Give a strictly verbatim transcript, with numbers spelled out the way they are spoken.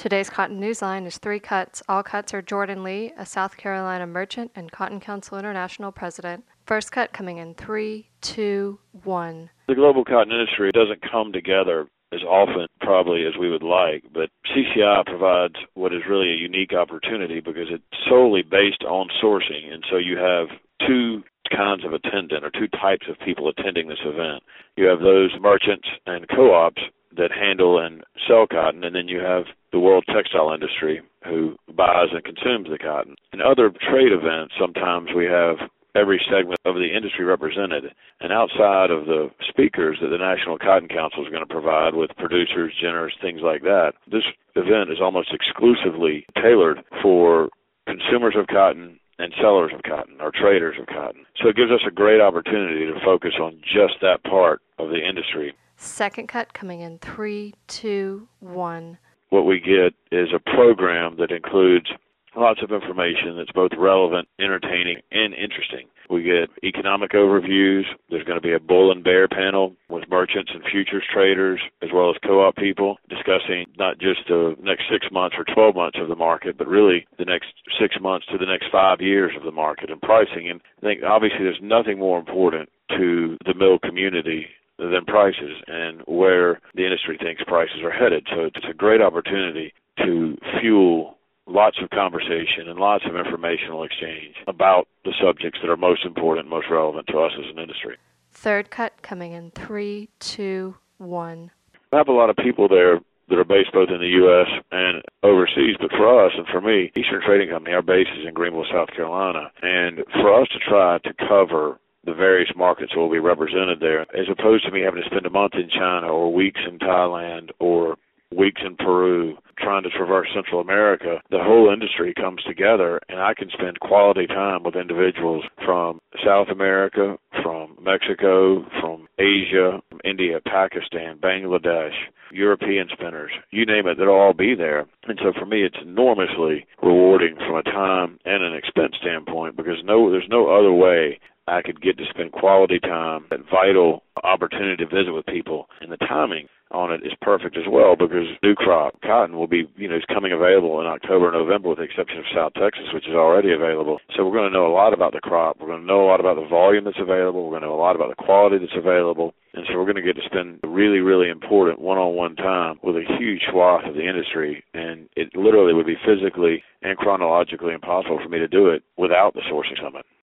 Today's Cotton Newsline is three cuts. All cuts are Jordan Lee, a South Carolina merchant and Cotton Council International president. First cut coming in three, two, one. The global cotton industry doesn't come together as often probably as we would like, but C C I provides what is really a unique opportunity because it's solely based on sourcing, and so you have two kinds of attendant or two types of people attending this event. You have those merchants and co-ops that handle and sell cotton, and then you have the world textile industry who buys and consumes the cotton. In other trade events, sometimes we have every segment of the industry represented, and outside of the speakers that the National Cotton Council is going to provide with producers, generous, things like that, this event is almost exclusively tailored for consumers of cotton and sellers of cotton, or traders of cotton. So it gives us a great opportunity to focus on just that part of the industry. Second cut coming in three, two, one. What we get is a program that includes lots of information that's both relevant, entertaining, and interesting. We get economic overviews. There's going to be a bull and bear panel with merchants and futures traders, as well as co-op people, discussing not just the next six months or twelve months of the market, but really the next six months to the next five years of the market and pricing. And I think obviously there's nothing more important to the mill community than prices and where the industry thinks prices are headed. So it's a great opportunity to fuel lots of conversation and lots of informational exchange about the subjects that are most important, most relevant to us as an industry. Third cut coming in three, two, one. I have a lot of people there that are based both in the U S and overseas, but for us and for me, Eastern Trading Company, our base is in Greenville, South Carolina, and for us to try to cover the various markets that will be represented there, as opposed to me having to spend a month in China or weeks in Thailand or weeks in Peru trying to traverse Central America, the whole industry comes together, and I can spend quality time with individuals from South America, from Mexico, from Asia, from India, Pakistan, Bangladesh, European spinners, you name it, they'll all be there. And so for me, it's enormously rewarding from a time and an expense standpoint, because no, there's no other way I could get to spend quality time, that vital opportunity to visit with people, and the timing on it is perfect as well, because new crop cotton will be, you know, is coming available in October and November, with the exception of South Texas, which is already available. So we're going to know a lot about the crop. We're going to know a lot about the volume that's available. We're going to know a lot about the quality that's available. And so we're going to get to spend really, really important one-on-one time with a huge swath of the industry. And it literally would be physically and chronologically impossible for me to do it without the Sourcing Summit.